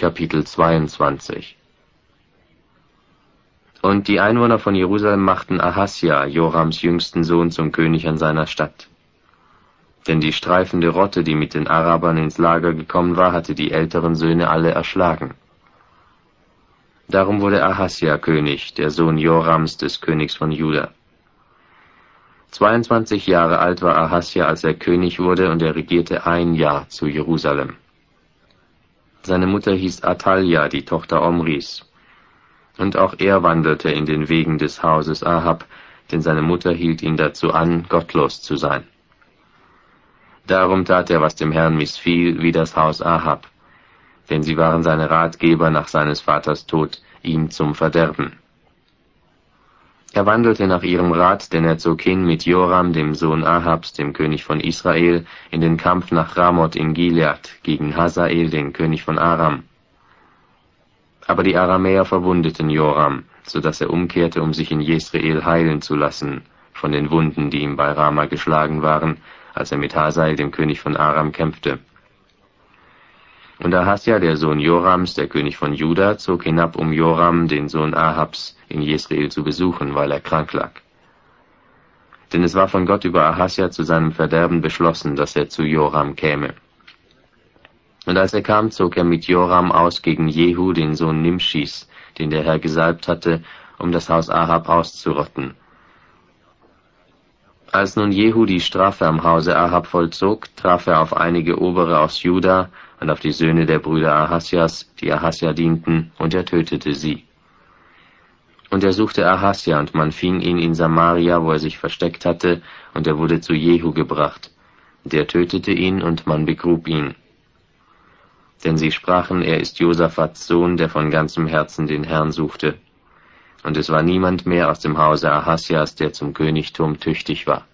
Kapitel 22. Und die Einwohner von Jerusalem machten Ahasja, Jorams jüngsten Sohn, zum König an seiner Stadt. Denn die streifende Rotte, die mit den Arabern ins Lager gekommen war, hatte die älteren Söhne alle erschlagen. Darum wurde Ahasja König, der Sohn Jorams, des Königs von Juda. 22 Jahre alt war Ahasja, als er König wurde, und er regierte 1 Jahr zu Jerusalem. Seine Mutter hieß Athalja, die Tochter Omris. Und auch er wandelte in den Wegen des Hauses Ahab, denn seine Mutter hielt ihn dazu an, gottlos zu sein. Darum tat er, was dem Herrn missfiel, wie das Haus Ahab, denn sie waren seine Ratgeber nach seines Vaters Tod, ihm zum Verderben. Er wandelte nach ihrem Rat, denn er zog hin mit Joram, dem Sohn Ahabs, dem König von Israel, in den Kampf nach Ramoth in Gilead gegen Hazael, den König von Aram. Aber die Aramäer verwundeten Joram, so dass er umkehrte, um sich in Jesreel heilen zu lassen, von den Wunden, die ihm bei Rama geschlagen waren, als er mit Hazael, dem König von Aram, kämpfte. Und Ahasja, der Sohn Jorams, der König von Juda, zog hinab, um Joram, den Sohn Ahabs, in Jesreel zu besuchen, weil er krank lag. Denn es war von Gott über Ahasja zu seinem Verderben beschlossen, dass er zu Joram käme. Und als er kam, zog er mit Joram aus gegen Jehu, den Sohn Nimschis, den der Herr gesalbt hatte, um das Haus Ahab auszurotten. Als nun Jehu die Strafe am Hause Ahab vollzog, traf er auf einige Obere aus Juda und auf die Söhne der Brüder Ahasjas, die Ahasja dienten, und er tötete sie. Und er suchte Ahasja, und man fing ihn in Samaria, wo er sich versteckt hatte, und er wurde zu Jehu gebracht. Der tötete ihn, und man begrub ihn. Denn sie sprachen, er ist Josaphats Sohn, der von ganzem Herzen den Herrn suchte. Und es war niemand mehr aus dem Hause Ahasjas, der zum Königtum tüchtig war.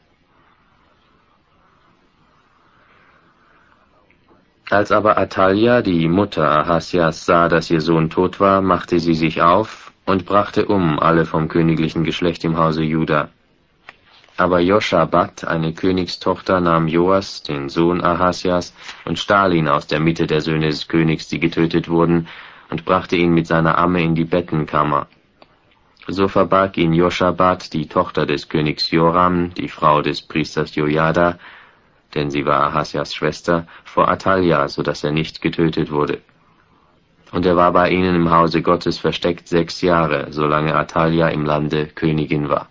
Als aber Athalja, die Mutter Ahasjas, sah, dass ihr Sohn tot war, machte sie sich auf und brachte alle vom königlichen Geschlecht im Hause Juda. Aber Joschabat, eine Königstochter, nahm Joas, den Sohn Ahasjas, und stahl ihn aus der Mitte der Söhne des Königs, die getötet wurden, und brachte ihn mit seiner Amme in die Bettenkammer. So verbarg ihn Joschabat, die Tochter des Königs Joram, die Frau des Priesters Jojada, denn sie war Ahasjas Schwester, vor Athalja, so dass er nicht getötet wurde. Und er war bei ihnen im Hause Gottes versteckt 6 Jahre, solange Athalja im Lande Königin war.